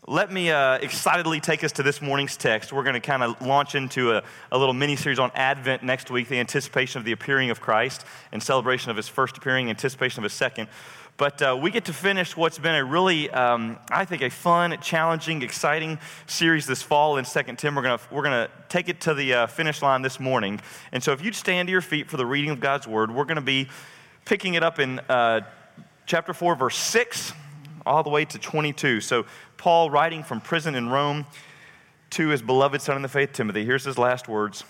Let me excitedly take us to this morning's text. We're going to kind of launch into a little mini-series on Advent next week, the anticipation of the appearing of Christ and celebration of his first appearing, anticipation of his second. But we get to finish what's been a really, I think, a fun, challenging, exciting series this fall in 2 Tim. We're gonna take it to the finish line this morning. And so if you'd stand to your feet for the reading of God's Word, we're going to be picking it up in chapter 4, verse 6, all the way to 22. So Paul, writing from prison in Rome to his beloved son in the faith, Timothy, here's his last words.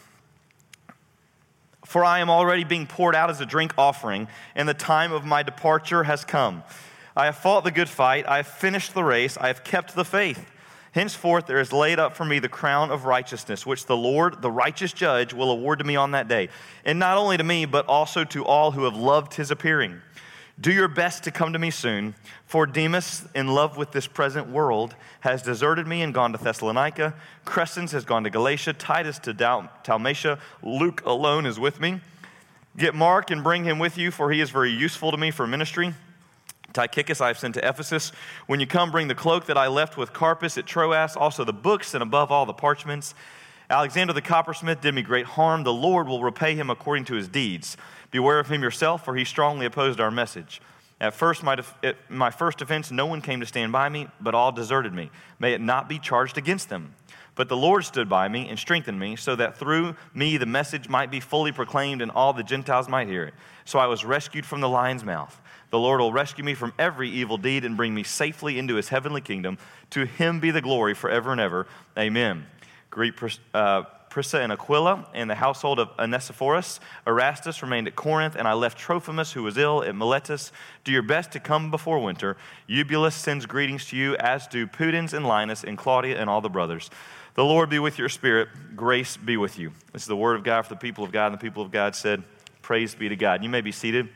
For I am already being poured out as a drink offering, and the time of my departure has come. I have fought the good fight, I have finished the race, I have kept the faith. Henceforth there is laid up for me the crown of righteousness, which the Lord, the righteous judge, will award to me on that day. And not only to me, but also to all who have loved his appearing. Do your best to come to me soon, for Demas, in love with this present world, has deserted me and gone to Thessalonica. Crescens has gone to Galatia, Titus to Dalmatia. Luke alone is with me. Get Mark and bring him with you, for he is very useful to me for ministry. Tychicus I have sent to Ephesus. When you come, bring the cloak that I left with Carpus at Troas, also the books, and above all the parchments. Alexander the coppersmith did me great harm. The Lord will repay him according to his deeds. Beware of him yourself, for he strongly opposed our message. At first, my first offense, no one came to stand by me, but all deserted me. May it not be charged against them. But the Lord stood by me and strengthened me, so that through me the message might be fully proclaimed and all the Gentiles might hear it. So I was rescued from the lion's mouth. The Lord will rescue me from every evil deed and bring me safely into his heavenly kingdom. To him be the glory forever and ever. Amen. Greet Prisca and Aquila and the household of Onesiphorus. Erastus remained at Corinth, and I left Trophimus, who was ill, at Miletus. Do your best to come before winter. Eubulus sends greetings to you, as do Pudens and Linus and Claudia and all the brothers. The Lord be with your spirit. Grace be with you. This is the word of God for the people of God, and the people of God said, praise be to God. You may be seated.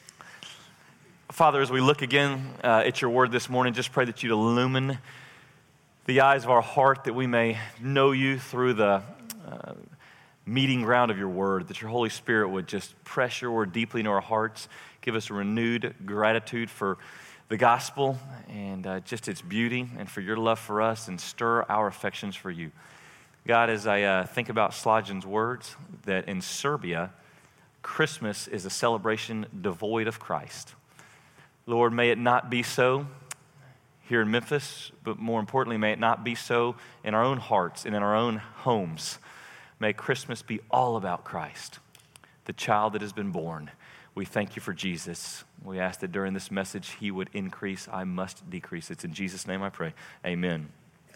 Father, as we look again at your word this morning, just pray that you'd illumine the eyes of our heart, that we may know you through the meeting ground of your word, that your Holy Spirit would just press your word deeply into our hearts, give us a renewed gratitude for the gospel and just its beauty and for your love for us, and stir our affections for you. God, as I think about Slajan's words, that in Serbia, Christmas is a celebration devoid of Christ. Lord, may it not be so here in Memphis, but more importantly, may it not be so in our own hearts and in our own homes. May Christmas be all about Christ, the child that has been born. We thank you for Jesus. We ask that during this message, he would increase, I must decrease. It's in Jesus' name I pray. Amen.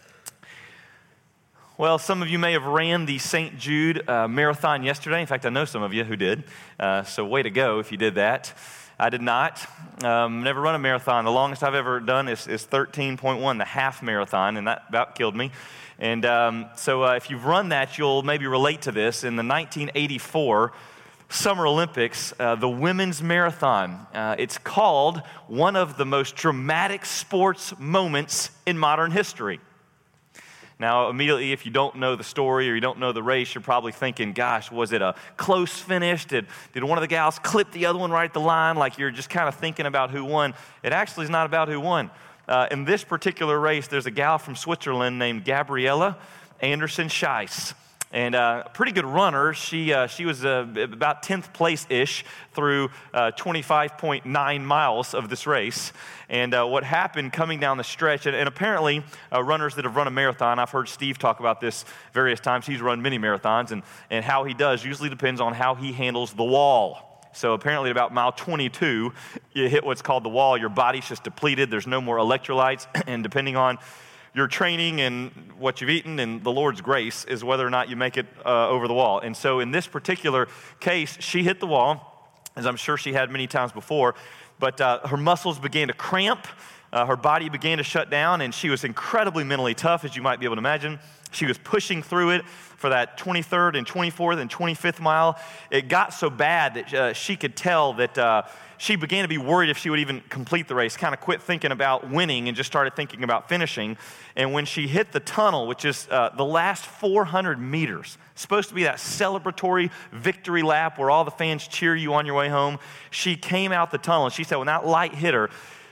Well, some of you may have ran the St. Jude marathon yesterday. In fact, I know some of you who did. So way to go if you did that. I did not. Never run a marathon. The longest I've ever done is 13.1, the half marathon, and that about killed me. And so if you've run that, you'll maybe relate to this. In the 1984 Summer Olympics, the women's marathon, it's called one of the most dramatic sports moments in modern history. Now, immediately, if you don't know the story or you don't know the race, you're probably thinking, gosh, was it a close finish? Did one of the gals clip the other one right at the line? Like you're just kind of thinking about who won. It actually is not about who won. In this particular race, there's a gal from Switzerland named Gabriela Andersen Scheiss. And a pretty good runner. She was about 10th place-ish through 25.9 miles of this race. And what happened coming down the stretch, and apparently runners that have run a marathon, I've heard Steve talk about this various times. He's run many marathons, and how he does usually depends on how he handles the wall. So apparently at about mile 22, you hit what's called the wall. Your body's just depleted. There's no more electrolytes. And depending on your training and what you've eaten and the Lord's grace is whether or not you make it over the wall. And so in this particular case, she hit the wall, as I'm sure she had many times before, but her muscles began to cramp, her body began to shut down, and she was incredibly mentally tough, as you might be able to imagine. She was pushing through it for that 23rd and 24th and 25th mile. It got so bad that she could tell that she began to be worried if she would even complete the race, kind of quit thinking about winning and just started thinking about finishing. And when she hit the tunnel, which is the last 400 meters, supposed to be that celebratory victory lap where all the fans cheer you on your way home, she came out the tunnel and she said when that light hit her,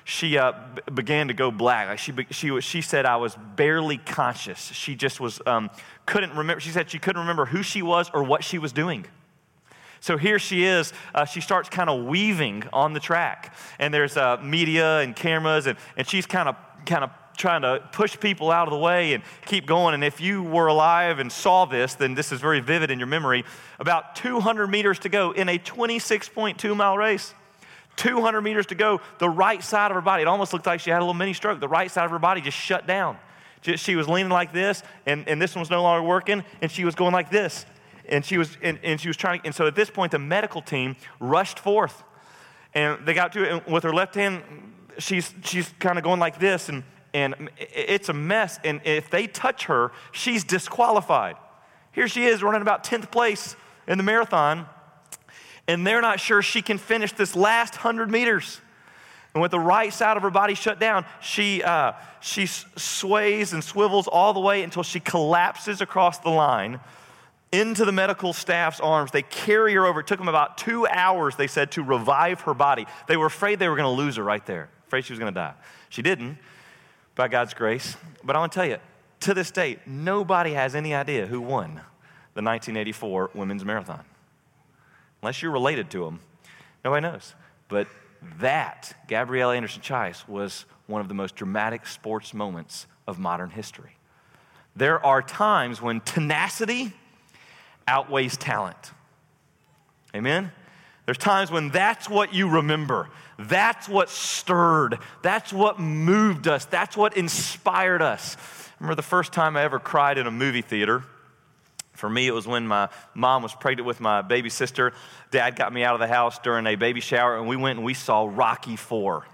she began to go black. Like she said, I was barely conscious. She just was, couldn't remember. She said she couldn't remember who she was or what she was doing. So here she is, she starts kind of weaving on the track. And there's media and cameras, and she's kind of trying to push people out of the way and keep going. And if you were alive and saw this, then this is very vivid in your memory. About 200 meters to go in a 26.2-mile race. 200 meters to go, the right side of her body, it almost looked like she had a little mini stroke. The right side of her body just shut down. She was leaning like this, and this one was no longer working, and she was going like this. And she was trying, and so at this point, the medical team rushed forth. And they got to it, and with her left hand, she's kind of going like this, and it's a mess. And if they touch her, she's disqualified. Here she is running about 10th place in the marathon, and they're not sure she can finish this last 100 meters. And with the right side of her body shut down, she sways and swivels all the way until she collapses across the line into the medical staff's arms. They carry her over. It took them about 2 hours, they said, to revive her body. They were afraid they were going to lose her right there, afraid she was going to die. She didn't, by God's grace. But I want to tell you, to this day, nobody has any idea who won the 1984 Women's Marathon. Unless you're related to them, nobody knows. But that, Gabrielle Anderson-Chais, was one of the most dramatic sports moments of modern history. There are times when tenacity outweighs talent. Amen? There's times when that's what you remember. That's what stirred. That's what moved us. That's what inspired us. I remember the first time I ever cried in a movie theater. For me, it was when my mom was pregnant with my baby sister. Dad got me out of the house during a baby shower, and we went and we saw Rocky IV.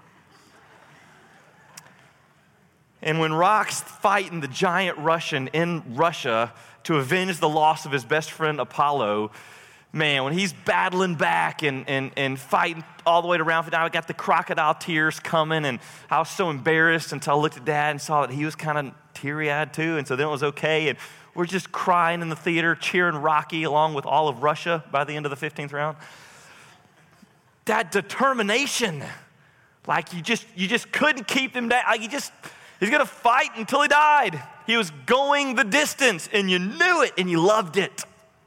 And when Rock's fighting the giant Russian in Russia to avenge the loss of his best friend Apollo, man, when he's battling back and fighting all the way to round 50, I got the crocodile tears coming, and I was so embarrassed until I looked at Dad and saw that he was kind of teary-eyed too, and so then it was okay, and we're just crying in the theater, cheering Rocky along with all of Russia by the end of the 15th round. That determination, like you just couldn't keep him down. Like he's going to fight until he died. He was going the distance, and you knew it, and you loved it.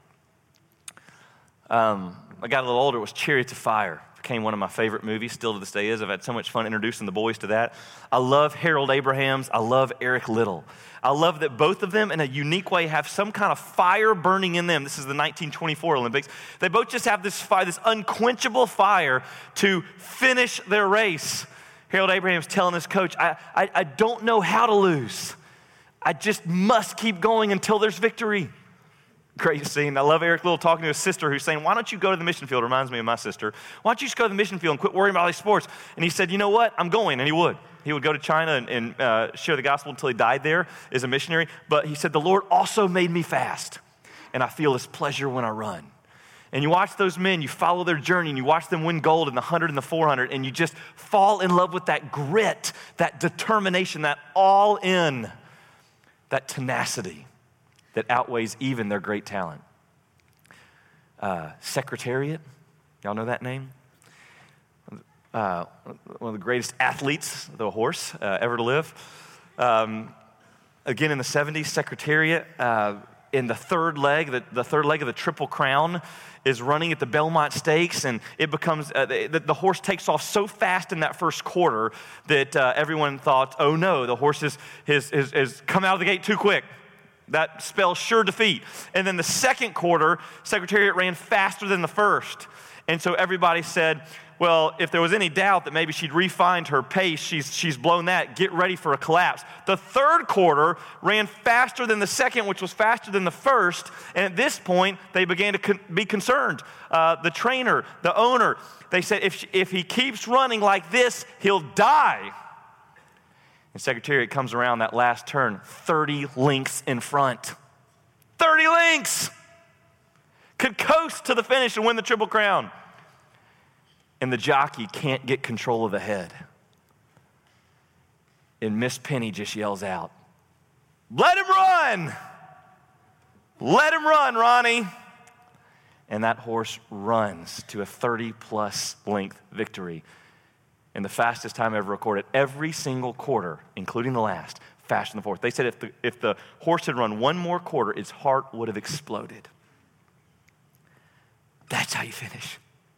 I got a little older, it was Chariots of Fire. Became one of my favorite movies, still to this day is. I've had so much fun introducing the boys to that. I love Harold Abrahams. I love Eric Liddell. I love that both of them, in a unique way, have some kind of fire burning in them. This is the 1924 Olympics. They both just have this fire, this unquenchable fire to finish their race. Harold Abrahams telling his coach, I don't know how to lose. I just must keep going until there's victory. Great scene. I love Eric Liddell talking to his sister who's saying, why don't you go to the mission field? Reminds me of my sister. Why don't you just go to the mission field and quit worrying about all these sports? And he said, you know what? I'm going. And he would. He would go to China and share the gospel until he died there as a missionary. But he said, the Lord also made me fast. And I feel his pleasure when I run. And you watch those men, you follow their journey, and you watch them win gold in the 100 and the 400, and you just fall in love with that grit, that determination, that all in, that tenacity that outweighs even their great talent. Secretariat, y'all know that name? One of the greatest athletes, the horse, ever to live. Again, in the 70s, Secretariat, in the third leg, the third leg of the Triple Crown, is running at the Belmont Stakes, and it becomes, the horse takes off so fast in that first quarter that everyone thought, oh no, the horse has come out of the gate too quick. That spells sure defeat. And then the second quarter, Secretariat ran faster than the first. And so everybody said, well, if there was any doubt that maybe she'd refined her pace, she's blown that, get ready for a collapse. The third quarter ran faster than the second, which was faster than the first. And at this point, they began to be concerned. The trainer, the owner, they said, if he keeps running like this, he'll die. And Secretariat comes around that last turn, 30 lengths in front. 30 lengths! Could coast to the finish and win the Triple Crown. And the jockey can't get control of the head. And Miss Penny just yells out, let him run! Let him run, Ronnie! And that horse runs to a 30-plus length victory. and the fastest time ever recorded. Every single quarter, including the last, faster than the fourth. They said if the horse had run one more quarter, its heart would have exploded. That's how you finish.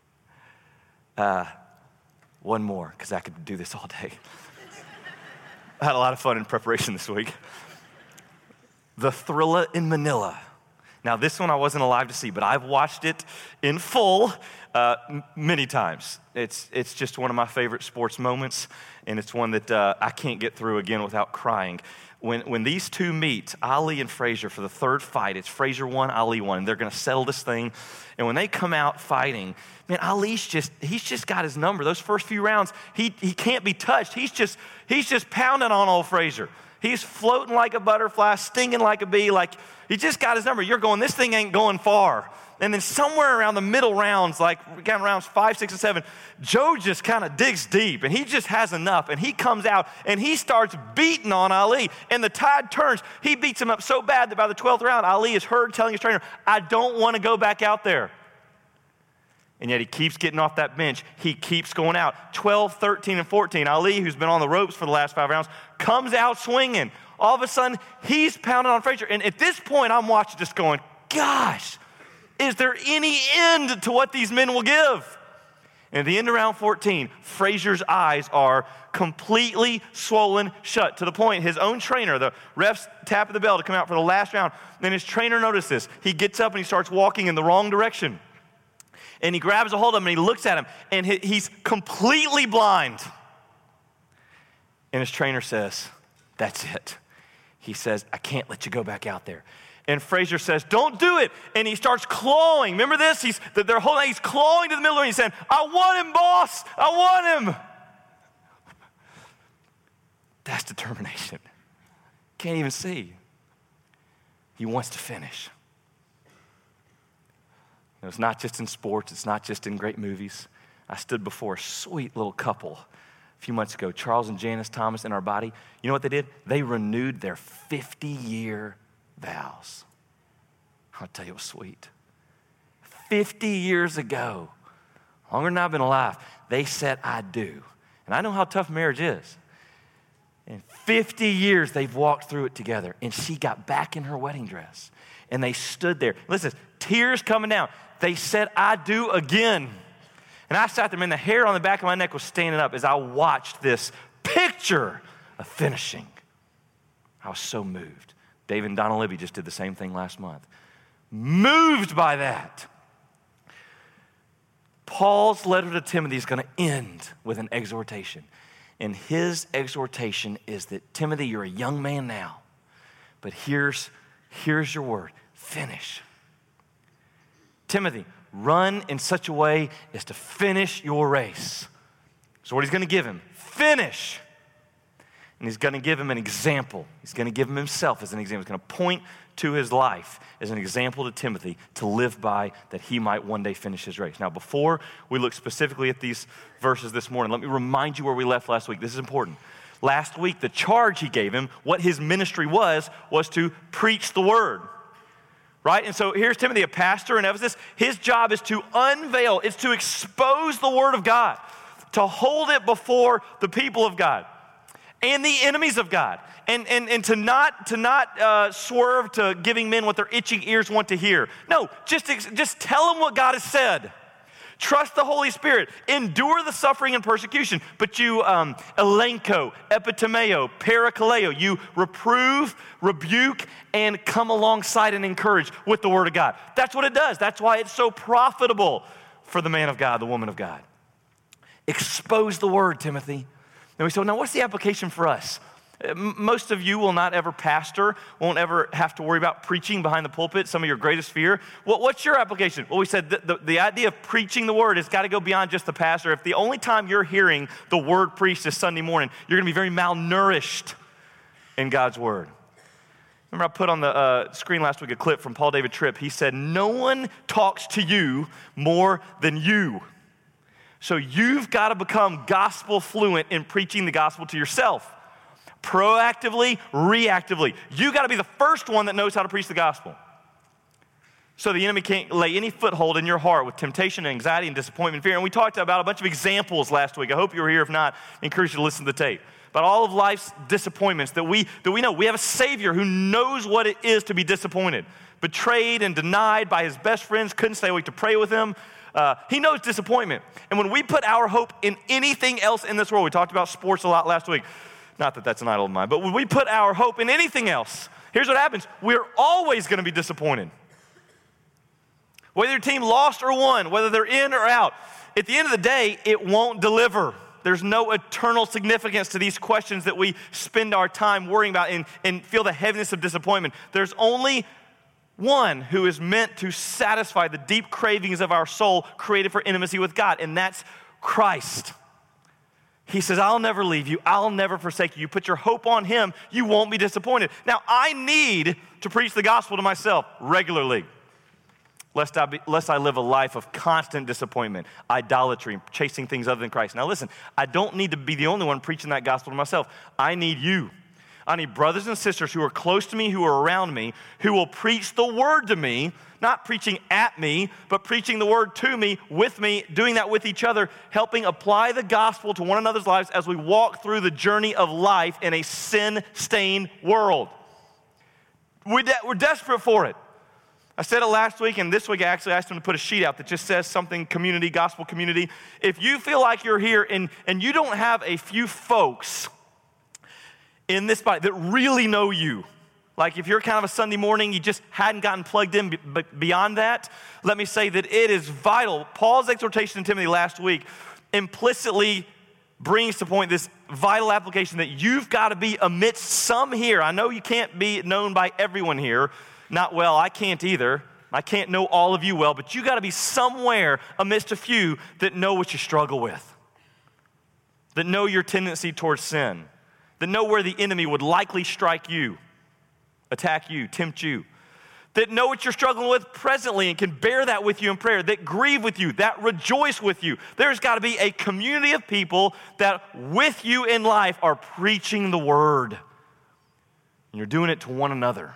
One more, because I could do this all day. I had a lot of fun in preparation this week. The Thrilla in Manila. Now, this one I wasn't alive to see, but I've watched it in full many times. It's just one of my favorite sports moments, and it's one that I can't get through again without crying. When these two meet, Ali and Frazier, for the third fight, it's Frazier won, Ali won. They're going to settle this thing. And when they come out fighting, man, he's just got his number. Those first few rounds, he can't be touched. He's just pounding on old Frazier. He's floating like a butterfly, stinging like a bee, like he just got his number. You're going, this thing ain't going far. And then somewhere around the middle rounds, like kind of rounds 5, 6, and 7, Joe just kind of digs deep, and he just has enough, and he comes out, and he starts beating on Ali, and the tide turns. He beats him up so bad that by the 12th round, Ali is heard telling his trainer, I don't want to go back out there. And yet he keeps getting off that bench. He keeps going out. 12, 13, and 14. Ali, who's been on the ropes for the last 5 rounds, comes out swinging. All of a sudden, he's pounding on Frazier. And at this point, I'm watching just going, gosh, is there any end to what these men will give? And at the end of round 14, Frazier's eyes are completely swollen shut to the point his own trainer, the ref's tapping the bell to come out for the last round. Then his trainer notices this. He gets up and he starts walking in the wrong direction. And he grabs a hold of him and he looks at him and he's completely blind. And his trainer says, that's it. He says, I can't let you go back out there. And Frazier says, don't do it. And he starts clawing. Remember this? He's clawing to the middle and he's saying, I want him, boss. I want him. That's determination. Can't even see. He wants to finish. It's not just in sports. It's not just in great movies. I stood before a sweet little couple a few months ago, Charles and Janice Thomas in our body. You know what they did? They renewed their 50-year vows. I'll tell you, it was sweet. 50 years ago, longer than I've been alive, they said, I do. And I know how tough marriage is. In 50 years, they've walked through it together. And she got back in her wedding dress. And they stood there. Listen, tears coming down. They said, I do again. And I sat there, and the hair on the back of my neck was standing up as I watched this picture of finishing. I was so moved. David and Donna Libby just did the same thing last month. Moved by that. Paul's letter to Timothy is going to end with an exhortation. And his exhortation is that, Timothy, you're a young man now, but here's your word, finish. Timothy, run in such a way as to finish your race. So what he's going to give him, finish. And he's going to give him an example. He's going to give him himself as an example. He's going to point to his life as an example to Timothy to live by, that he might one day finish his race. Now, before we look specifically at these verses this morning, let me remind you where we left last week. This is important. Last week, the charge he gave him, what his ministry was to preach the word. Right? And so here's Timothy, a pastor in Ephesus. His job is to unveil, it's to expose the word of God, to hold it before the people of God and the enemies of God, and to not swerve to giving men what their itching ears want to hear. No, just tell them what God has said. Trust the Holy Spirit. Endure the suffering and persecution. But you elenko, epitomeo, parakaleo. You reprove, rebuke, and come alongside and encourage with the Word of God. That's what it does. That's why it's so profitable for the man of God, the woman of God. Expose the Word, Timothy. And we say, now what's the application for us? Most of you will not ever pastor, won't ever have to worry about preaching behind the pulpit, some of your greatest fear. What's your application? Well, we said the idea of preaching the word has got to go beyond just the pastor. If the only time you're hearing the word preached is Sunday morning, you're going to be very malnourished in God's word. Remember I put on the screen last week a clip from Paul David Tripp. He said, no one talks to you more than you. So you've got to become gospel fluent in preaching the gospel to yourself. Proactively, reactively. You got to be the first one that knows how to preach the gospel. So the enemy can't lay any foothold in your heart with temptation, anxiety, and disappointment, fear. And we talked about a bunch of examples last week. I hope you were here. If not, I encourage you to listen to the tape. About all of life's disappointments that we know. We have a Savior who knows what it is to be disappointed, betrayed and denied by his best friends, couldn't stay awake to pray with him. He knows disappointment. And when we put our hope in anything else in this world, we talked about sports a lot last week. Not that that's an idol of mine, but when we put our hope in anything else, here's what happens. We're always going to be disappointed. Whether your team lost or won, whether they're in or out, at the end of the day, it won't deliver. There's no eternal significance to these questions that we spend our time worrying about and feel the heaviness of disappointment. There's only one who is meant to satisfy the deep cravings of our soul created for intimacy with God, and that's Christ. He says, I'll never leave you. I'll never forsake you. You put your hope on him, you won't be disappointed. Now, I need to preach the gospel to myself regularly, lest I live a life of constant disappointment, idolatry, chasing things other than Christ. Now listen, I don't need to be the only one preaching that gospel to myself. I need you. I need brothers and sisters who are close to me, who are around me, who will preach the word to me, not preaching at me, but preaching the word to me, with me, doing that with each other, helping apply the gospel to one another's lives as we walk through the journey of life in a sin-stained world. We're desperate for it. I said it last week, and this week I actually asked them to put a sheet out that just says something community, gospel community. If you feel like you're here and you don't have a few folks in this body that really know you, like if you're kind of a Sunday morning, you just hadn't gotten plugged in beyond that, let me say that it is vital. Paul's exhortation to Timothy last week implicitly brings to point this vital application that you've got to be amidst some here. I know you can't be known by everyone here. Not well, I can't either. I can't know all of you well, but you got to be somewhere amidst a few that know what you struggle with, that know your tendency towards sin, that know where the enemy would likely strike you, attack you, tempt you, that know what you're struggling with presently and can bear that with you in prayer, that grieve with you, that rejoice with you. There's got to be a community of people that with you in life are preaching the word. And you're doing it to one another,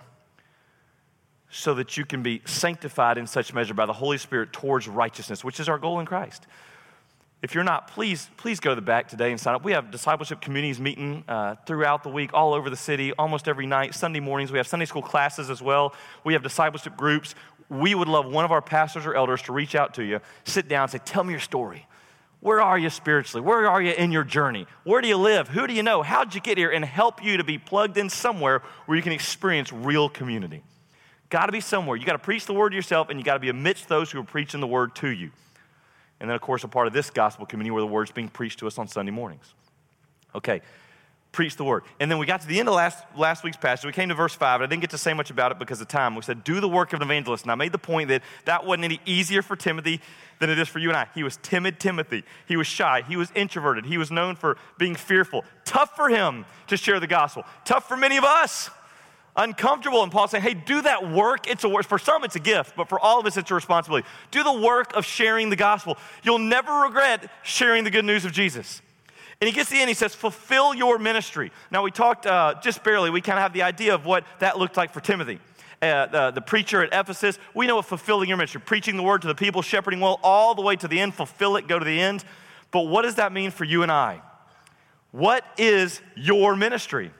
so that you can be sanctified in such measure by the Holy Spirit towards righteousness, which is our goal in Christ. If you're not, please go to the back today and sign up. We have discipleship communities meeting throughout the week, all over the city, almost every night. Sunday mornings, we have Sunday school classes as well. We have discipleship groups. We would love one of our pastors or elders to reach out to you, sit down and say, tell me your story. Where are you spiritually? Where are you in your journey? Where do you live? Who do you know? How'd you get here? And help you to be plugged in somewhere where you can experience real community. Got to be somewhere. You got to preach the word to yourself, and you got to be amidst those who are preaching the word to you. And then, of course, a part of this gospel community where the word's being preached to us on Sunday mornings. Okay, preach the word. And then we got to the end of last week's passage. We came to verse 5. I didn't get to say much about it because of time. We said, do the work of an evangelist. And I made the point that wasn't any easier for Timothy than it is for you and I. He was timid Timothy. He was shy. He was introverted. He was known for being fearful. Tough for him to share the gospel. Tough for many of us. Uncomfortable. And Paul's saying, hey, do that work. It's a work. For some, it's a gift, but for all of us, it's a responsibility. Do the work of sharing the gospel. You'll never regret sharing the good news of Jesus. And he gets to the end, he says, fulfill your ministry. Now, we talked just barely. We kind of have the idea of what that looked like for Timothy. The preacher at Ephesus, we know of fulfilling your ministry, preaching the word to the people, shepherding well, all the way to the end, fulfill it, go to the end. But what does that mean for you and I? What is your ministry?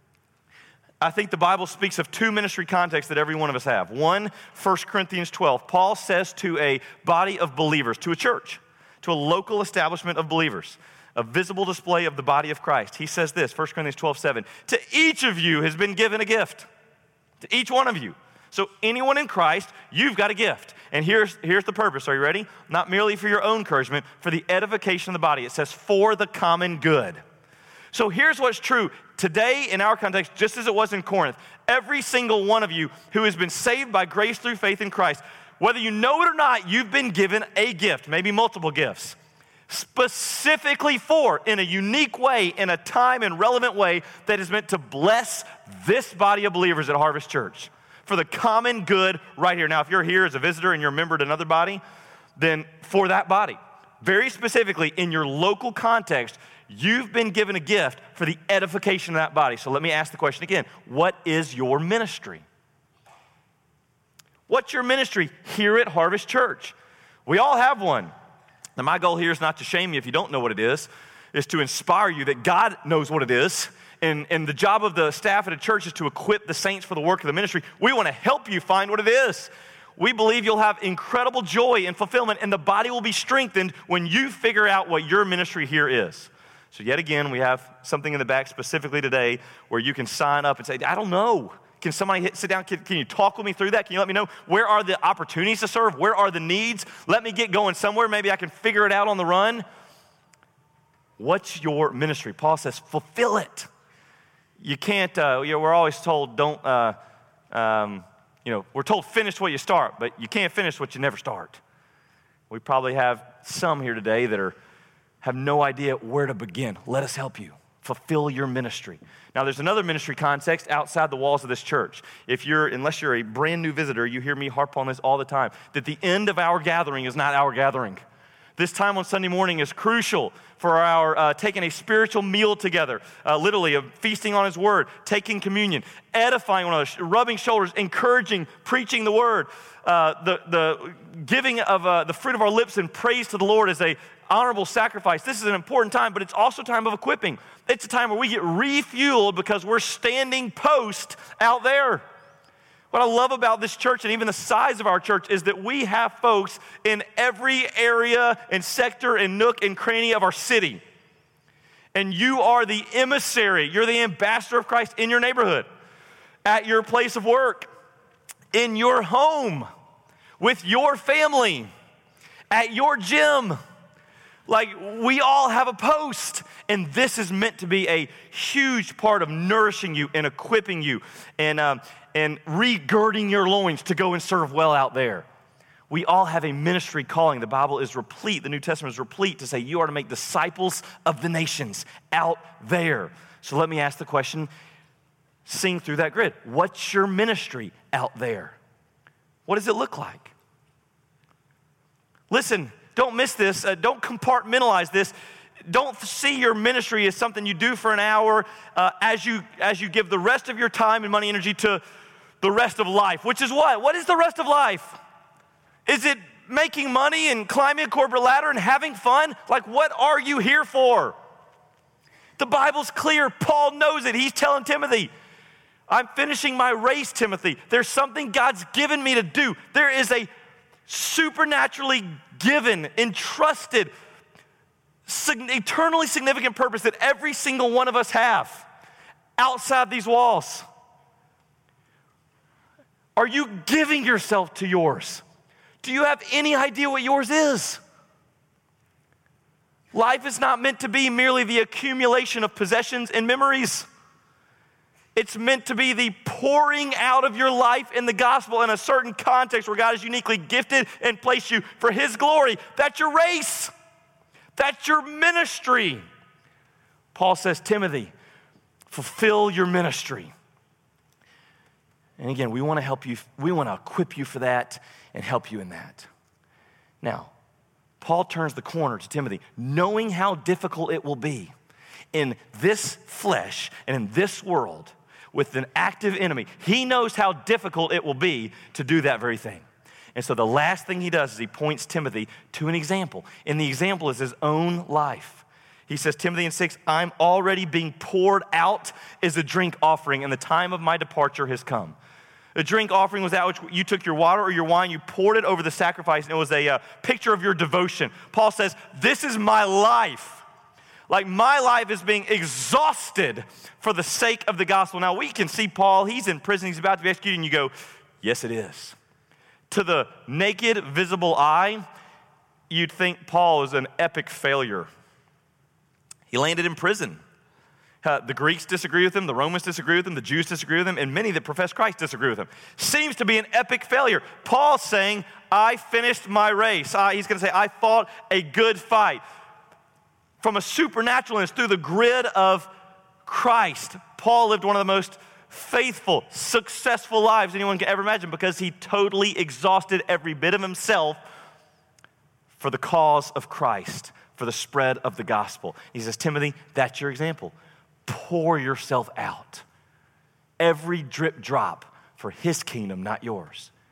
I think the Bible speaks of two ministry contexts that every one of us have. One, 1 Corinthians 12. Paul says to a body of believers, to a church, to a local establishment of believers, a visible display of the body of Christ. He says this, 1 Corinthians 12:7. To each of you has been given a gift. To each one of you. So anyone in Christ, you've got a gift. And here's the purpose. Are you ready? Not merely for your own encouragement, for the edification of the body. It says for the common good. So here's what's true. Today, in our context, just as it was in Corinth, every single one of you who has been saved by grace through faith in Christ, whether you know it or not, you've been given a gift, maybe multiple gifts, specifically for, in a unique way, in a time and relevant way that is meant to bless this body of believers at Harvest Church for the common good right here. Now, if you're here as a visitor and you're a member at another body, then for that body, very specifically in your local context, you've been given a gift for the edification of that body. So let me ask the question again. What is your ministry? What's your ministry here at Harvest Church? We all have one. Now, my goal here is not to shame you if you don't know what it is to inspire you that God knows what it is. And the job of the staff at a church is to equip the saints for the work of the ministry. We want to help you find what it is. We believe you'll have incredible joy and fulfillment, and the body will be strengthened when you figure out what your ministry here is. So yet again, we have something in the back specifically today where you can sign up and say, I don't know. Can somebody sit down? Can you talk with me through that? Can you let me know where are the opportunities to serve? Where are the needs? Let me get going somewhere. Maybe I can figure it out on the run. What's your ministry? Paul says, fulfill it. You can't, we're always told we're told finish what you start, but you can't finish what you never start. We probably have some here today that have no idea where to begin. Let us help you. Fulfill your ministry. Now, there's another ministry context outside the walls of this church. Unless you're a brand new visitor, you hear me harp on this all the time, that the end of our gathering is not our gathering. This time on Sunday morning is crucial for our taking a spiritual meal together, literally of feasting on His Word, taking communion, edifying one another, rubbing shoulders, encouraging, preaching the Word, the giving of the fruit of our lips and praise to the Lord as a honorable sacrifice. This is an important time, but it's also a time of equipping. It's a time where we get refueled because we're standing post out there. What I love about this church and even the size of our church is that we have folks in every area and sector and nook and cranny of our city. And you are the emissary. You're the ambassador of Christ in your neighborhood, at your place of work, in your home, with your family, at your gym. Like, we all have a post, and this is meant to be a huge part of nourishing you and equipping you and regirding your loins to go and serve well out there. We all have a ministry calling. The Bible is replete, the New Testament is replete to say you are to make disciples of the nations out there. So let me ask the question, sing through that grid. What's your ministry out there? What does it look like? Listen, don't miss this. Don't compartmentalize this. Don't see your ministry as something you do for an hour as you give the rest of your time and money and energy to the rest of life, which is what? What is the rest of life? Is it making money and climbing a corporate ladder and having fun? Like, what are you here for? The Bible's clear. Paul knows it. He's telling Timothy, I'm finishing my race, Timothy. There's something God's given me to do. There is a supernaturally given, entrusted, eternally significant purpose that every single one of us have outside these walls. Are you giving yourself to yours? Do you have any idea what yours is? Life is not meant to be merely the accumulation of possessions and memories. It's meant to be the pouring out of your life in the gospel in a certain context where God has uniquely gifted and placed you for His glory. That's your race. That's your ministry. Paul says, Timothy, fulfill your ministry. And again, we want to help you, we want to equip you for that and help you in that. Now, Paul turns the corner to Timothy, knowing how difficult it will be in this flesh and in this world with an active enemy. He knows how difficult it will be to do that very thing. And so the last thing he does is he points Timothy to an example. And the example is his own life. He says, Timothy in 6, I'm already being poured out as a drink offering, and the time of my departure has come. A drink offering was that which you took your water or your wine, you poured it over the sacrifice, and it was a picture of your devotion. Paul says, this is my life. Like, my life is being exhausted for the sake of the gospel. Now, we can see Paul, he's in prison, he's about to be executed, and you go, yes, it is. To the naked, visible eye, you'd think Paul is an epic failure. He landed in prison. The Greeks disagree with him, the Romans disagree with him, the Jews disagree with him, and many that profess Christ disagree with him. Seems to be an epic failure. Paul's saying, I finished my race. He's going to say, I fought a good fight. From a supernatural lens, through the grid of Christ, Paul lived one of the most faithful, successful lives anyone can ever imagine because he totally exhausted every bit of himself for the cause of Christ, for the spread of the gospel. He says, Timothy, that's your example. Pour yourself out. Every drip drop for His kingdom, not yours.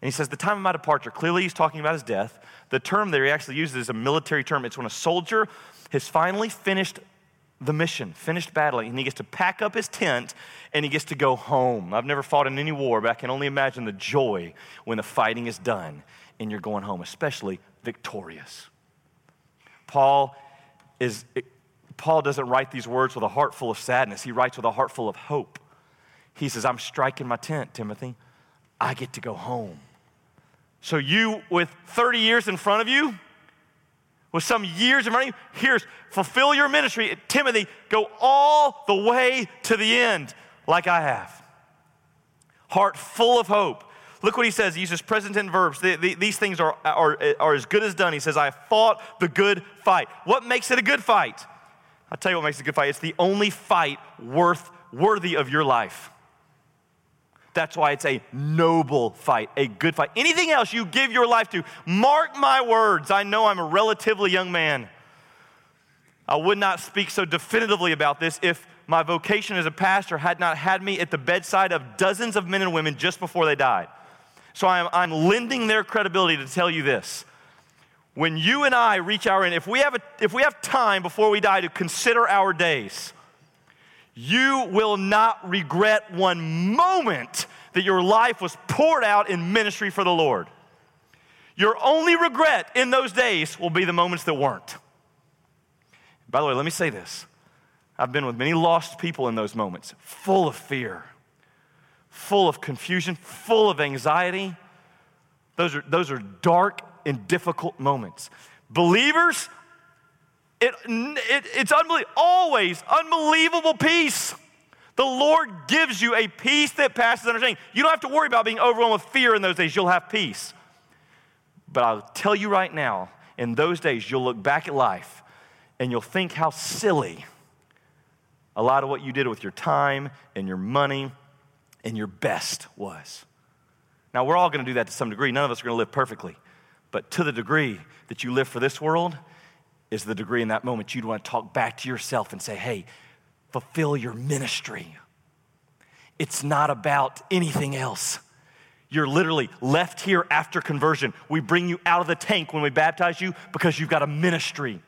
And he says, the time of my departure, clearly he's talking about his death. The term there he actually uses is a military term. It's when a soldier has finally finished the mission, finished battling, and he gets to pack up his tent and he gets to go home. I've never fought in any war, but I can only imagine the joy when the fighting is done and you're going home, especially victorious. Paul doesn't write these words with a heart full of sadness. He writes with a heart full of hope. He says, I'm striking my tent, Timothy. I get to go home. So you, with 30 years in front of you, with some years in front of you, here's, fulfill your ministry. Timothy, go all the way to the end like I have. Heart full of hope. Look what he says. He uses present tense verbs. These things are as good as done. He says, I have fought the good fight. What makes it a good fight? I'll tell you what makes it a good fight. It's the only fight worthy of your life. That's why it's a noble fight, a good fight. Anything else you give your life to, mark my words. I know I'm a relatively young man. I would not speak so definitively about this if my vocation as a pastor had not had me at the bedside of dozens of men and women just before they died. So I'm lending their credibility to tell you this. When you and I reach our end, if we have time before we die to consider our days, you will not regret one moment that your life was poured out in ministry for the Lord. Your only regret in those days will be the moments that weren't. By the way, let me say this. I've been with many lost people in those moments, full of fear, full of confusion, full of anxiety. Those are dark and difficult moments. Believers, it's always unbelievable peace. The Lord gives you a peace that passes understanding. You don't have to worry about being overwhelmed with fear in those days. You'll have peace. But I'll tell you right now, in those days, you'll look back at life and you'll think how silly a lot of what you did with your time and your money and your best was. Now, we're all going to do that to some degree. None of us are going to live perfectly. But to the degree that you live for this world is the degree in that moment you'd want to talk back to yourself and say, hey, fulfill your ministry. It's not about anything else. You're literally left here after conversion. We bring you out of the tank when we baptize you because you've got a ministry.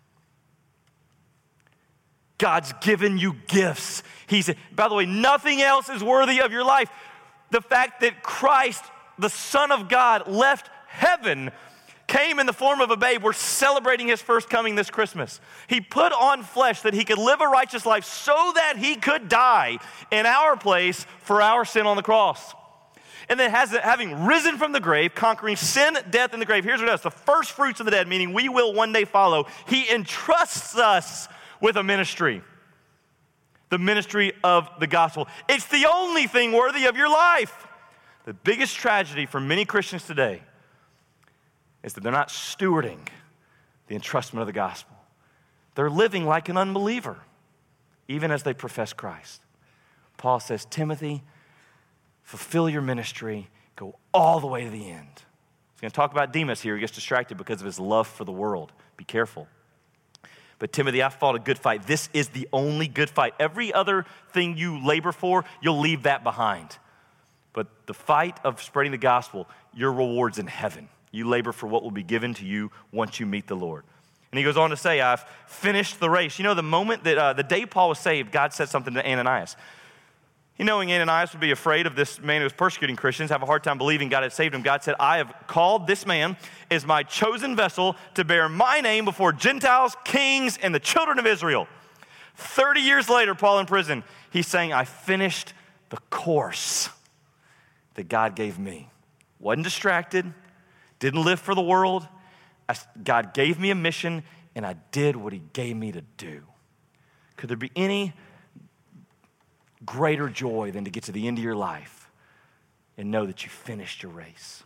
God's given you gifts. By the way, nothing else is worthy of your life. The fact that Christ, the Son of God, left heaven, came in the form of a babe. We're celebrating his first coming this Christmas. He put on flesh that he could live a righteous life so that he could die in our place for our sin on the cross. And then having risen from the grave, conquering sin, death, and the grave, here's what it does. The first fruits of the dead, meaning we will one day follow. He entrusts us with a ministry. The ministry of the gospel. It's the only thing worthy of your life. The biggest tragedy for many Christians today is that they're not stewarding the entrustment of the gospel. They're living like an unbeliever, even as they profess Christ. Paul says, Timothy, fulfill your ministry, go all the way to the end. He's going to talk about Demas here. He gets distracted because of his love for the world. Be careful. But Timothy, I fought a good fight. This is the only good fight. Every other thing you labor for, you'll leave that behind. But the fight of spreading the gospel, your reward's in heaven. You labor for what will be given to you once you meet the Lord. And he goes on to say, I've finished the race. You know, the moment that the day Paul was saved, God said something to Ananias. Knowing Ananias would be afraid of this man who was persecuting Christians, have a hard time believing God had saved him, God said, I have called this man as my chosen vessel to bear my name before Gentiles, kings, and the children of Israel. 30 years later, Paul in prison, he's saying, I finished the course that God gave me. Wasn't distracted, didn't live for the world. God gave me a mission, and I did what he gave me to do. Could there be any greater joy than to get to the end of your life and know that you finished your race?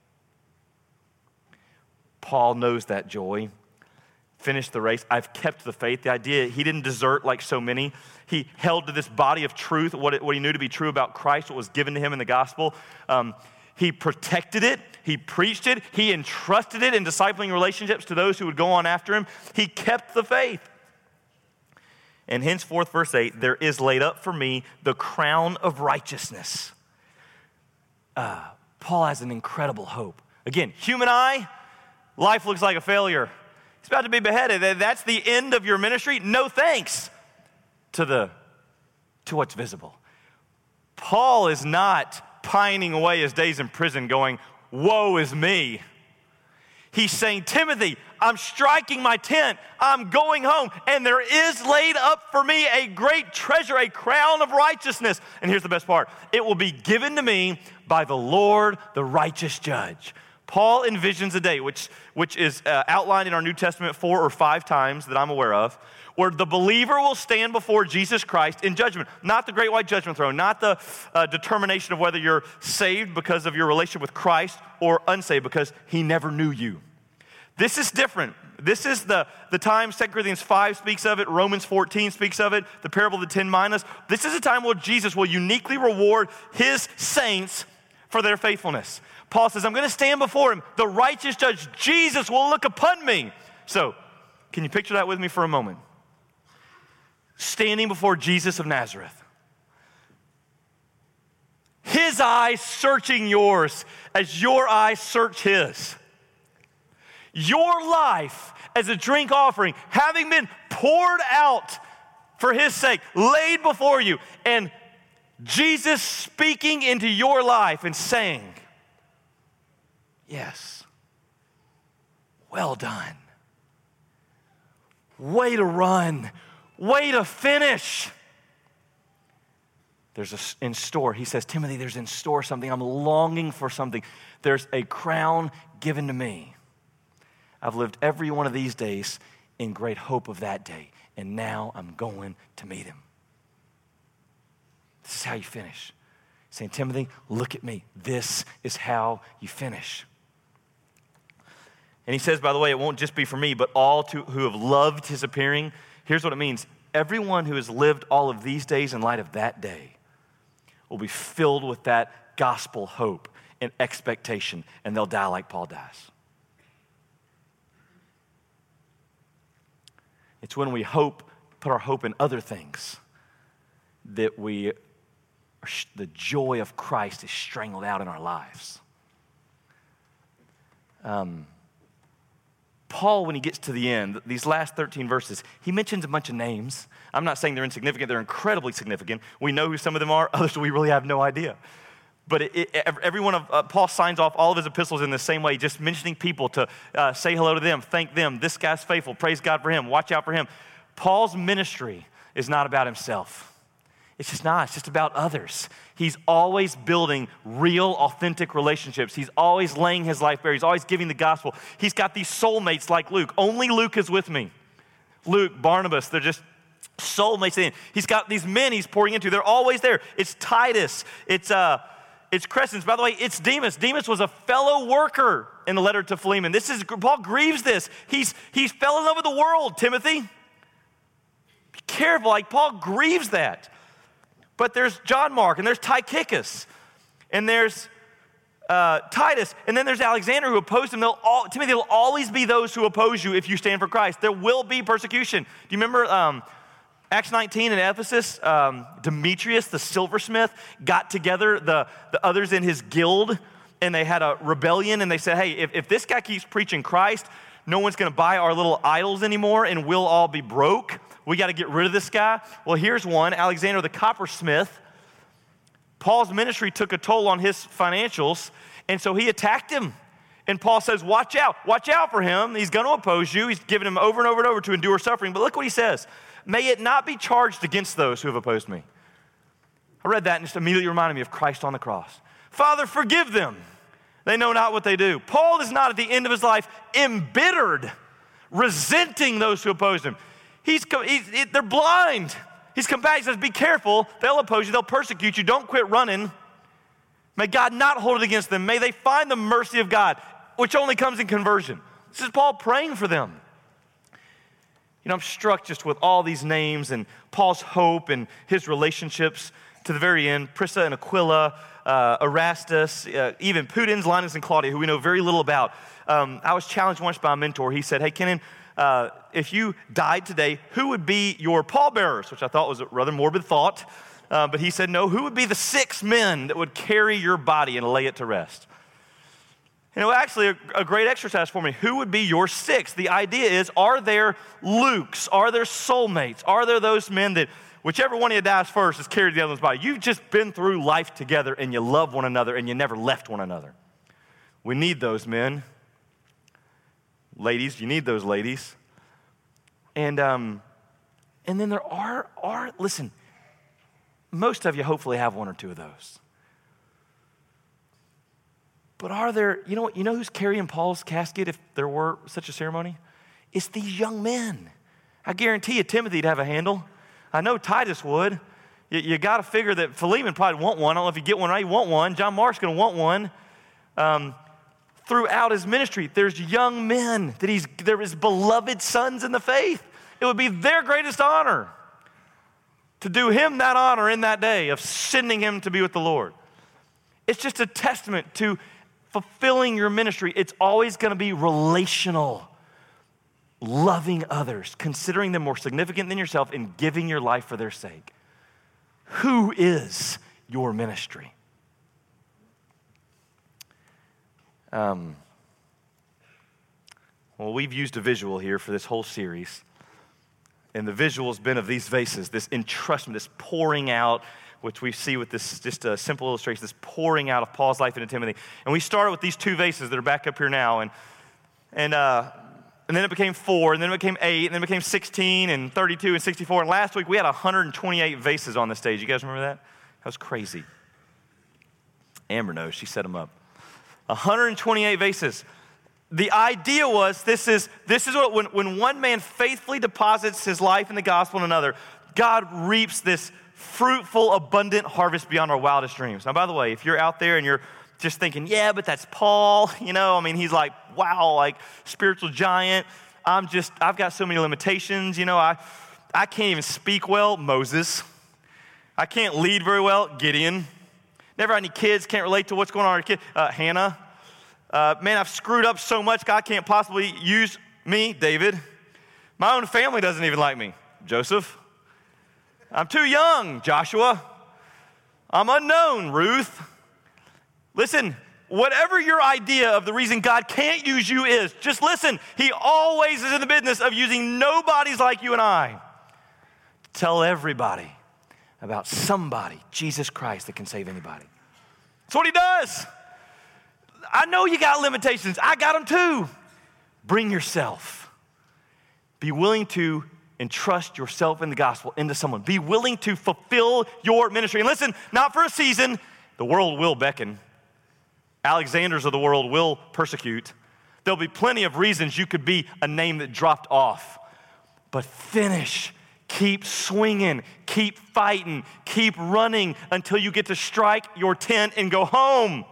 Paul knows that joy. Finished the race. I've kept the faith. The idea, he didn't desert like so many. He held to this body of truth, what he knew to be true about Christ, what was given to him in the gospel. He protected it. He preached it. He entrusted it in discipling relationships to those who would go on after him. He kept the faith. And henceforth, verse 8, there is laid up for me the crown of righteousness. Paul has an incredible hope. Again, human eye, life looks like a failure. He's about to be beheaded. That's the end of your ministry. No thanks to what's visible. Paul is not pining away his days in prison going, woe is me. He's saying, Timothy, I'm striking my tent. I'm going home, and there is laid up for me a great treasure, a crown of righteousness. And here's the best part. It will be given to me by the Lord, the righteous judge. Paul envisions a day, which is outlined in our New Testament 4 or 5 times that I'm aware of, where the believer will stand before Jesus Christ in judgment. Not the great white judgment throne, not the determination of whether you're saved because of your relationship with Christ or unsaved because he never knew you. This is different. This is the time 2 Corinthians 5 speaks of it, Romans 14 speaks of it, the parable of the 10 minas. This is a time where Jesus will uniquely reward his saints for their faithfulness. Paul says, I'm going to stand before him. The righteous judge, Jesus, will look upon me. So, can you picture that with me for a moment? Standing before Jesus of Nazareth. His eyes searching yours as your eyes search his. Your life as a drink offering, having been poured out for his sake, laid before you, and Jesus speaking into your life and saying, yes, well done. Way to run. Way to finish. There's in store. He says, Timothy, there's in store something. I'm longing for something. There's a crown given to me. I've lived every one of these days in great hope of that day, and now I'm going to meet him. This is how you finish. Saying, Timothy, look at me. This is how you finish. And he says, by the way, it won't just be for me, but all who have loved his appearing. Here's what it means. Everyone who has lived all of these days in light of that day will be filled with that gospel hope and expectation, and they'll die like Paul dies. It's when we put our hope in other things, that the joy of Christ is strangled out in our lives. Paul, when he gets to the end, these last 13 verses, he mentions a bunch of names. I'm not saying they're insignificant. They're incredibly significant. We know who some of them are. Others we really have no idea. But every one of Paul signs off all of his epistles in the same way, just mentioning people to say hello to them, thank them. This guy's faithful. Praise God for him. Watch out for him. Paul's ministry is not about himself. It's just not. It's just about others. He's always building real, authentic relationships. He's always laying his life bare. He's always giving the gospel. He's got these soulmates like Luke. Only Luke is with me. Luke, Barnabas, they're just soulmates. He's got these men he's pouring into. They're always there. It's Titus. It's Crescens. By the way, it's Demas. Demas was a fellow worker in the letter to Philemon. Paul grieves this. He's fell in love with the world, Timothy. Be careful. Like Paul grieves that. But there's John Mark, and there's Tychicus, and there's Titus, and then there's Alexander who opposed him. Timothy, there'll always be those who oppose you if you stand for Christ. There will be persecution. Do you remember Acts 19 in Ephesus? Demetrius, the silversmith, got together the others in his guild, and they had a rebellion, and they said, hey, if this guy keeps preaching Christ, no one's going to buy our little idols anymore, and we'll all be broke. We got to get rid of this guy. Well, here's one, Alexander the coppersmith. Paul's ministry took a toll on his financials, and so he attacked him. And Paul says, watch out for him. He's going to oppose you. He's given him over and over and over to endure suffering. But look what he says. May it not be charged against those who have opposed me. I read that and just immediately reminded me of Christ on the cross. Father, forgive them. They know not what they do. Paul is not at the end of his life embittered, resenting those who oppose him. They're blind. He's compassionate. He says, be careful. They'll oppose you. They'll persecute you. Don't quit running. May God not hold it against them. May they find the mercy of God, which only comes in conversion. This is Paul praying for them. You know, I'm struck just with all these names and Paul's hope and his relationships to the very end. Prisca and Aquila, Erastus, even Pudens, Linus, and Claudia, who we know very little about. I was challenged once by a mentor. He said, hey, Kenan, if you died today, who would be your pallbearers? Which I thought was a rather morbid thought. But he said, no, who would be the 6 men that would carry your body and lay it to rest? You know, actually, a great exercise for me. Who would be your sixth? The idea is, are there Lukes? Are there soulmates? Are there those men that whichever one of you dies first has carried the other one's body? You've just been through life together and you love one another and you never left one another. We need those men. Ladies, you need those ladies. And then there are, listen, most of you hopefully have one or two of those. But are there, you know who's carrying Paul's casket if there were such a ceremony? It's these young men. I guarantee you Timothy'd have a handle. I know Titus would. You got to figure that Philemon probably want one. I don't know if you get one right, you want one. John Mark's going to want one. Throughout his ministry, there's young men that they're his beloved sons in the faith. It would be their greatest honor to do him that honor in that day of sending him to be with the Lord. It's just a testament to fulfilling your ministry. It's always going to be relational, loving others, considering them more significant than yourself, and giving your life for their sake. Who is your ministry? Well, we've used a visual here for this whole series. And the visual has been of these vases, this entrustment, this pouring out, which we see with this, just a simple illustration, this pouring out of Paul's life into Timothy. And we started with these two vases that are back up here now. And then it became 4, and then it became 8, and then it became 16, and 32, and 64. And last week we had 128 vases on the stage. You guys remember that? That was crazy. Amber knows. She set them up. 128 vases. The idea was this is what when one man faithfully deposits his life in the gospel in another, God reaps this fruitful, abundant harvest beyond our wildest dreams. Now, by the way, if you're out there and you're just thinking, yeah, but that's Paul, he's like, wow, like spiritual giant. I've got so many limitations, I can't even speak well, Moses. I can't lead very well, Gideon. Never had any kids, can't relate to what's going on with your kid, Hannah. Man, I've screwed up so much, God can't possibly use me, David. My own family doesn't even like me, Joseph. I'm too young, Joshua. I'm unknown, Ruth. Listen, whatever your idea of the reason God can't use you is, just listen. He always is in the business of using nobodies like you and I to tell everybody about somebody, Jesus Christ, that can save anybody. That's what he does. I know you got limitations. I got them too. Bring yourself. Be willing to entrust yourself in the gospel into someone. Be willing to fulfill your ministry. And listen, not for a season. The world will beckon. Alexanders of the world will persecute. There'll be plenty of reasons you could be a name that dropped off. But finish. Keep swinging. Keep fighting. Keep running until you get to strike your tent and go home.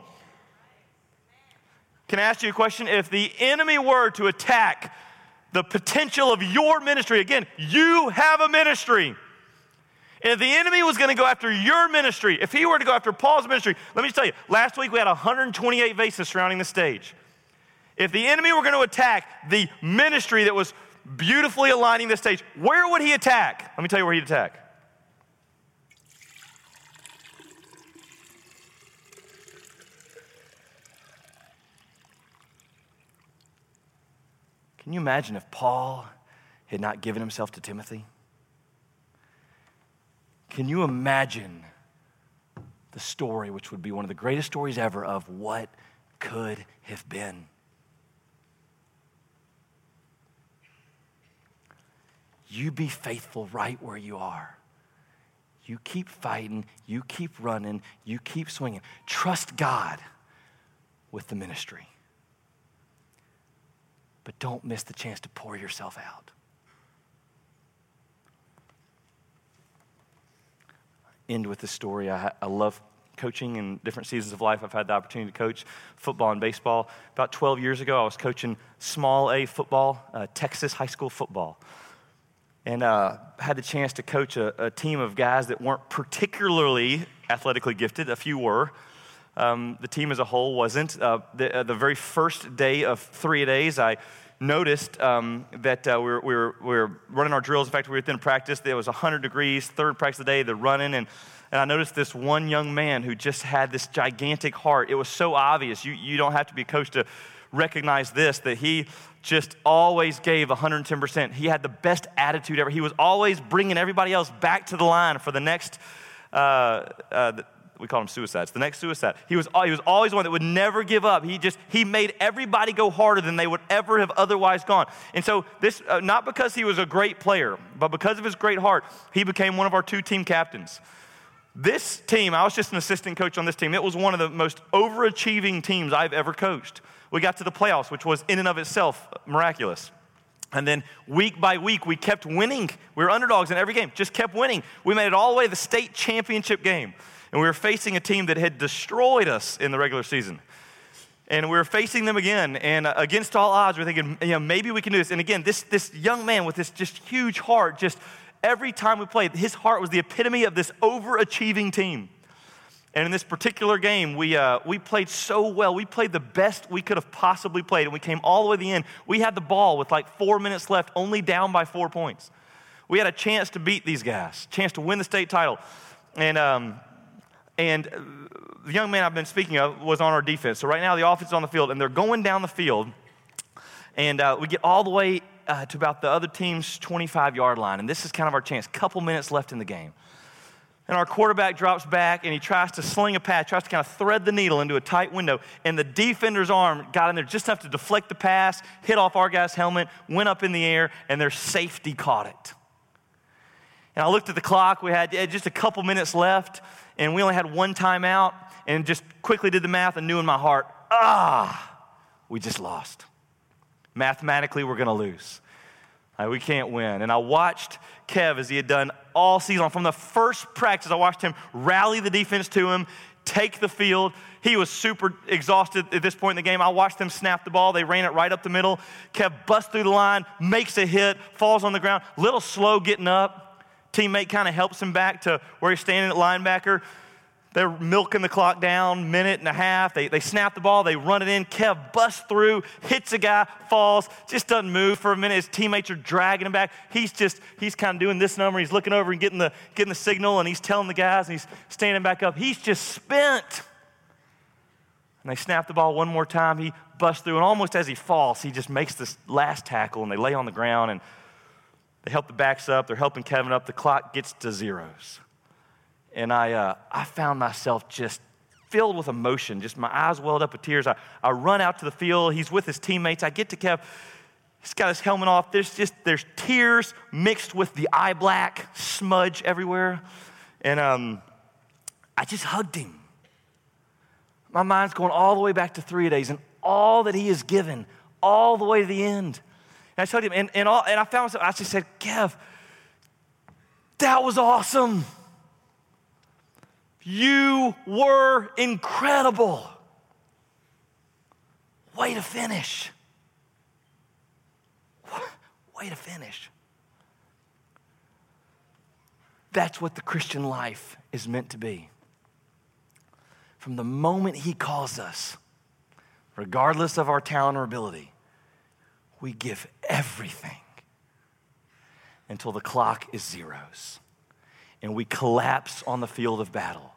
Can I ask you a question? If the enemy were to attack the potential of your ministry, again, you have a ministry. And if the enemy was going to go after your ministry, if he were to go after Paul's ministry, let me just tell you, last week we had 128 vases surrounding the stage. If the enemy were going to attack the ministry that was beautifully aligning the stage, where would he attack? Let me tell you where he'd attack. Can you imagine if Paul had not given himself to Timothy? Can you imagine the story, which would be one of the greatest stories ever, of what could have been? You be faithful right where you are. You keep fighting, you keep running, you keep swinging. Trust God with the ministry. But don't miss the chance to pour yourself out. End with this story. I love coaching in different seasons of life. I've had the opportunity to coach football and baseball. About 12 years ago, I was coaching small A football, Texas high school football. And had the chance to coach a team of guys that weren't particularly athletically gifted. A few were. The team as a whole wasn't. The very first day of 3 days, I noticed that we were running our drills. In fact, we were within practice. It was 100 degrees, third practice of the day, they're running. And And I noticed this one young man who just had this gigantic heart. It was so obvious. You don't have to be a coach to recognize this, that he just always gave 110%. He had the best attitude ever. He was always bringing everybody else back to the line for the next, we call them suicides, the next suicide. He was always one that would never give up. He made everybody go harder than they would ever have otherwise gone. And so this, not because he was a great player, but because of his great heart, he became one of our 2 team captains. This team, I was just an assistant coach on this team. It was one of the most overachieving teams I've ever coached. We got to the playoffs, which was in and of itself miraculous. And then week by week, we kept winning. We were underdogs in every game, just kept winning. We made it all the way to the state championship game. And we were facing a team that had destroyed us in the regular season. And we were facing them again. And against all odds, we're thinking, maybe we can do this. And again, this young man with this just huge heart, just every time we played, his heart was the epitome of this overachieving team. And in this particular game, we played so well. We played the best we could have possibly played, and we came all the way to the end. We had the ball with like 4 minutes left, only down by 4 points. We had a chance to beat these guys, chance to win the state title. And the young man I've been speaking of was on our defense. So right now, the offense is on the field, and they're going down the field. And we get all the way to about the other team's 25-yard line, and this is kind of our chance. Couple minutes left in the game. And our quarterback drops back, and he tries to sling a pass, tries to kind of thread the needle into a tight window. And the defender's arm got in there just enough to deflect the pass, hit off our guy's helmet, went up in the air, and their safety caught it. And I looked at the clock. We had just a couple minutes left, and we only had 1 timeout, and just quickly did the math and knew in my heart, we just lost. Mathematically, we're going to lose. We can't win. And I watched Kev as he had done all season. From the first practice, I watched him rally the defense to him, take the field. He was super exhausted at this point in the game. I watched them snap the ball. They ran it right up the middle. Kev busts through the line, makes a hit, falls on the ground, little slow getting up. Teammate kind of helps him back to where he's standing at linebacker. They're milking the clock down, minute and a half. They snap the ball, they run it in. Kev busts through, hits a guy, falls, just doesn't move for a minute. His teammates are dragging him back. He's kind of doing this number. He's looking over and getting the signal, and he's telling the guys, and he's standing back up. He's just spent. And they snap the ball one more time. He busts through, and almost as he falls, he just makes this last tackle, and they lay on the ground, and they help the backs up. They're helping Kevin up. The clock gets to zeros. And I found myself just filled with emotion. Just my eyes welled up with tears. I run out to the field. He's with his teammates. I get to Kev. He's got his helmet off. There's tears mixed with the eye black smudge everywhere. And I just hugged him. My mind's going all the way back to 3-a-days and all that he has given, all the way to the end. And I told him, and I found myself, I just said, Kev, that was awesome. You were incredible. Way to finish. Way to finish. That's what the Christian life is meant to be. From the moment he calls us, regardless of our talent or ability, we give everything until the clock is zeros and we collapse on the field of battle.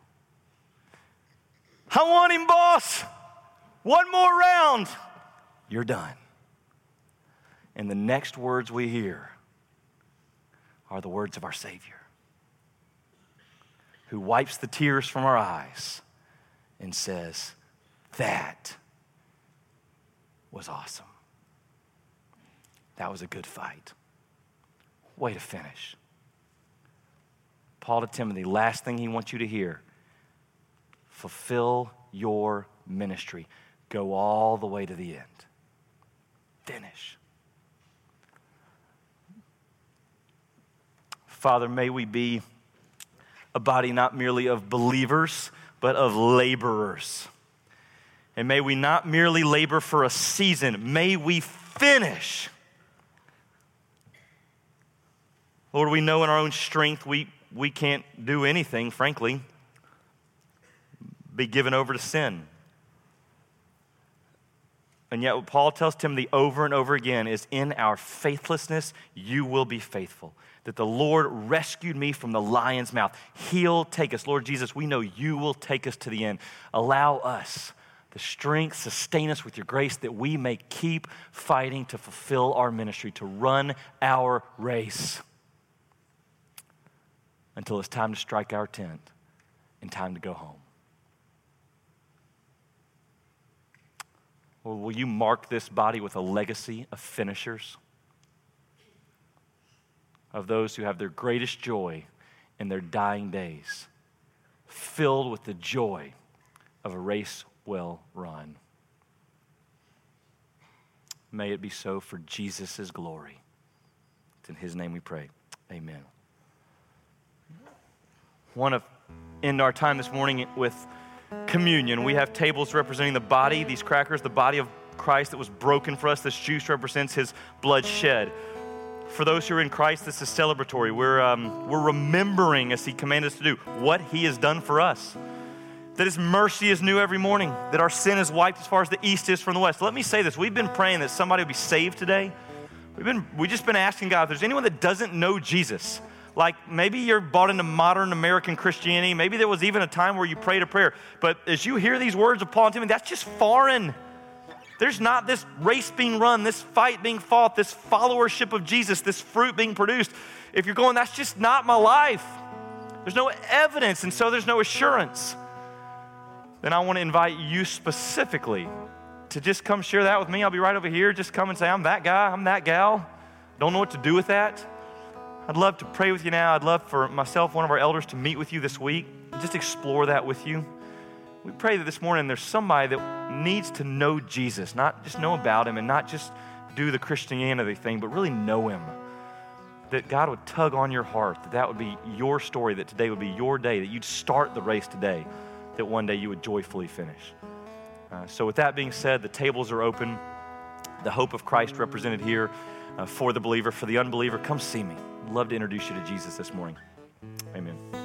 I want him, boss. One more round. You're done. And the next words we hear are the words of our Savior, who wipes the tears from our eyes and says, that was awesome. That was a good fight. Way to finish. Paul to Timothy, last thing he wants you to hear, fulfill your ministry. Go all the way to the end. Finish. Father, may we be a body not merely of believers, but of laborers. And may we not merely labor for a season. May we finish. Lord, we know in our own strength we can't do anything, frankly. Be given over to sin. And yet what Paul tells Timothy over and over again is, in our faithlessness, you will be faithful. That the Lord rescued me from the lion's mouth. He'll take us. Lord Jesus, we know you will take us to the end. Allow us the strength, sustain us with your grace that we may keep fighting to fulfill our ministry, to run our race until it's time to strike our tent and time to go home. Or will you mark this body with a legacy of finishers? Of those who have their greatest joy in their dying days, filled with the joy of a race well run. May it be so for Jesus' glory. It's in his name we pray. Amen. I want to end our time this morning with communion. We have tables representing the body, these crackers, the body of Christ that was broken for us. This juice represents his blood shed. For those who are in Christ, this is celebratory. We're remembering, as he commanded us to do, what he has done for us. That his mercy is new every morning. That our sin is wiped as far as the east is from the west. Let me say this. We've been praying that somebody will be saved today. We've just been asking God, if there's anyone that doesn't know Jesus, like maybe you're bought into modern American Christianity. Maybe there was even a time where you prayed a prayer. But as you hear these words of Paul and Timothy, that's just foreign. There's not this race being run, this fight being fought, this followership of Jesus, this fruit being produced. If you're going, that's just not my life. There's no evidence, and so there's no assurance. Then I want to invite you specifically to just come share that with me. I'll be right over here. Just come and say, I'm that guy, I'm that gal. Don't know what to do with that. I'd love to pray with you now. I'd love for myself, one of our elders, to meet with you this week. Just explore that with you. We pray that this morning there's somebody that needs to know Jesus, not just know about him and not just do the Christianity thing, but really know him. That God would tug on your heart, that would be your story, that today would be your day, that you'd start the race today, that one day you would joyfully finish. So with that being said, the tables are open. The hope of Christ represented here for the believer. For the unbeliever, come see me. I'd love to introduce you to Jesus this morning. Amen.